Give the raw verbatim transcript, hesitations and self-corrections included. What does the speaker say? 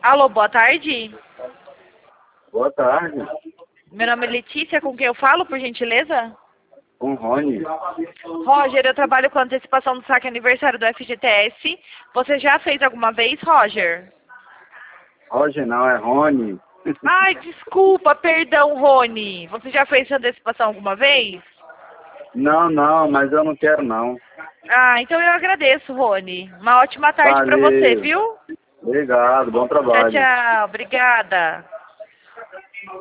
Alô, boa tarde. Boa tarde. Meu nome é Letícia, com quem eu falo, por gentileza? Com Rony. Roger, eu trabalho com antecipação do saque aniversário do F G T S. Você já fez alguma vez, Roger? Roger não, é Rony. Ai, desculpa, perdão, Rony. Você já fez essa antecipação alguma vez? Não, não, mas eu não quero não. Ah, então eu agradeço, Rony. Uma ótima tarde pra você, Valeu. viu? Obrigado, bom Tchau, trabalho. tchau. Obrigada.